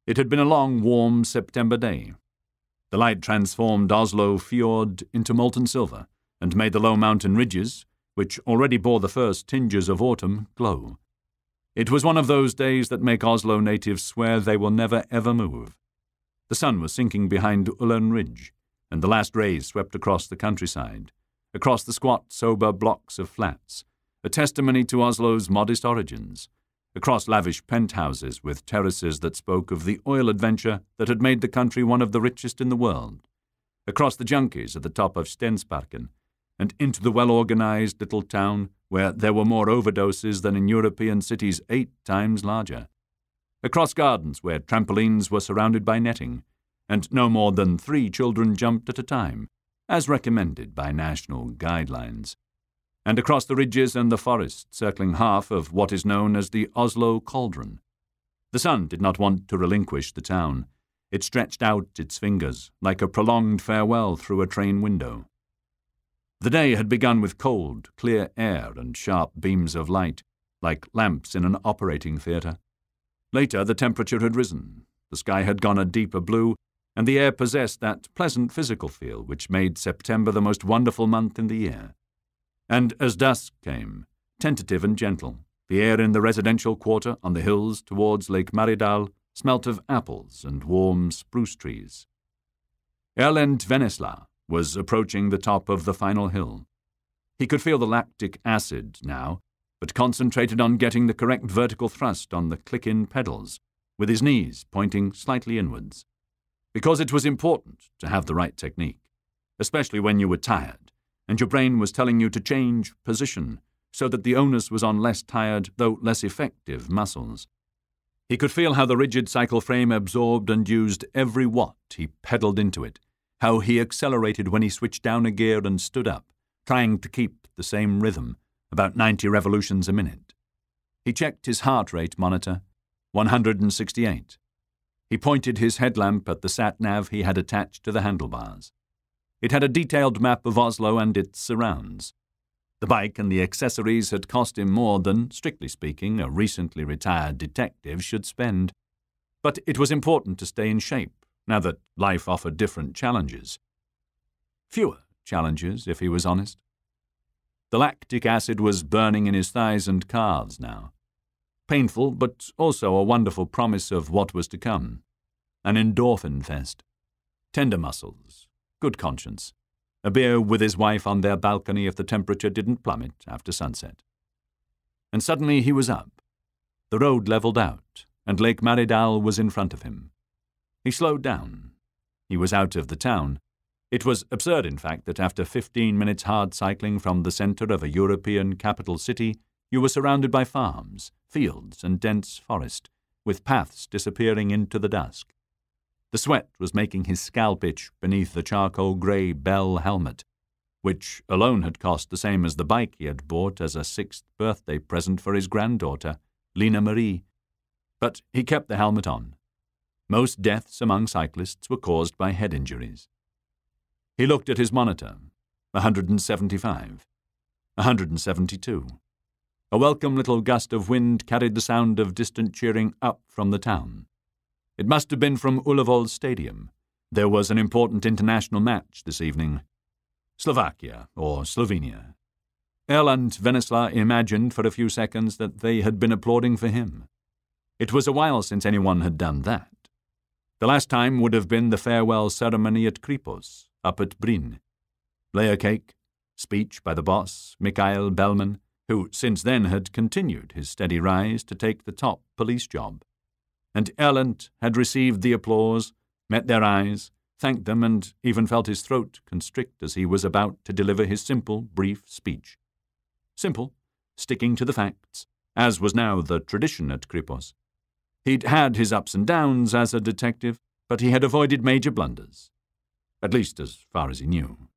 It had been a long, warm September day. The light transformed Oslo fjord into molten silver and made the low mountain ridges, which already bore the first tinges of autumn, glow. It was one of those days that make Oslo natives swear they will never ever move. The sun was sinking behind Ullern Ridge, and the last rays swept across the countryside, across the squat, sober blocks of flats, a testimony to Oslo's modest origins, across lavish penthouses with terraces that spoke of the oil adventure that had made the country one of the richest in the world, across the junkies at the top of Stensparken, and into the well-organized little town where there were more overdoses than in European cities 8 times larger, across gardens where trampolines were surrounded by netting, and no more than 3 children jumped at a time, as recommended by national guidelines, and across the ridges and the forest circling half of what is known as the Oslo Cauldron. The sun did not want to relinquish the town. It stretched out its fingers like a prolonged farewell through a train window. The day had begun with cold, clear air and sharp beams of light, like lamps in an operating theatre. Later, the temperature had risen. The sky had gone a deeper blue, and the air possessed that pleasant physical feel which made September the most wonderful month in the year. And as dusk came, tentative and gentle, the air in the residential quarter on the hills towards Lake Maridal smelt of apples and warm spruce trees. Erlend Vennesla was approaching the top of the final hill. He could feel the lactic acid now, but concentrated on getting the correct vertical thrust on the click-in pedals, with his knees pointing slightly inwards. Because it was important to have the right technique, especially when you were tired, and your brain was telling you to change position so that the onus was on less tired, though less effective, muscles. He could feel how the rigid cycle frame absorbed and used every watt he pedaled into it, how he accelerated when he switched down a gear and stood up, trying to keep the same rhythm, about 90 revolutions a minute. He checked his heart rate monitor, 168. He pointed his headlamp at the sat-nav he had attached to the handlebars. It had a detailed map of Oslo and its surrounds. The bike and the accessories had cost him more than, strictly speaking, a recently retired detective should spend. But it was important to stay in shape, now that life offered different challenges. Fewer challenges, if he was honest. The lactic acid was burning in his thighs and calves now. Painful, but also a wonderful promise of what was to come. An endorphin fest. Tender muscles. Good conscience. A beer with his wife on their balcony if the temperature didn't plummet after sunset. And suddenly he was up. The road levelled out, and Lake Maridal was in front of him. He slowed down. He was out of the town. It was absurd, in fact, that after 15 minutes hard cycling from the centre of a European capital city, you were surrounded by farms, fields, and dense forest, with paths disappearing into the dusk. The sweat was making his scalp itch beneath the charcoal-grey Bell helmet, which alone had cost the same as the bike he had bought as a 6th birthday present for his granddaughter, Lena Marie. But he kept the helmet on. Most deaths among cyclists were caused by head injuries. He looked at his monitor. 175. 172. A welcome little gust of wind carried the sound of distant cheering up from the town. It must have been from Ullevål Stadium. There was an important international match this evening. Slovakia or Slovenia. Erlend Vennesla imagined for a few seconds that they had been applauding for him. It was a while since anyone had done that. The last time would have been the farewell ceremony at Kripos, up at Bryn. Layer cake, speech by the boss, Mikael Bellman, who since then had continued his steady rise to take the top police job. And Erlend had received the applause, met their eyes, thanked them, and even felt his throat constrict as he was about to deliver his simple, brief speech. Simple, sticking to the facts, as was now the tradition at Kripos. He'd had his ups and downs as a detective, but he had avoided major blunders, at least as far as he knew.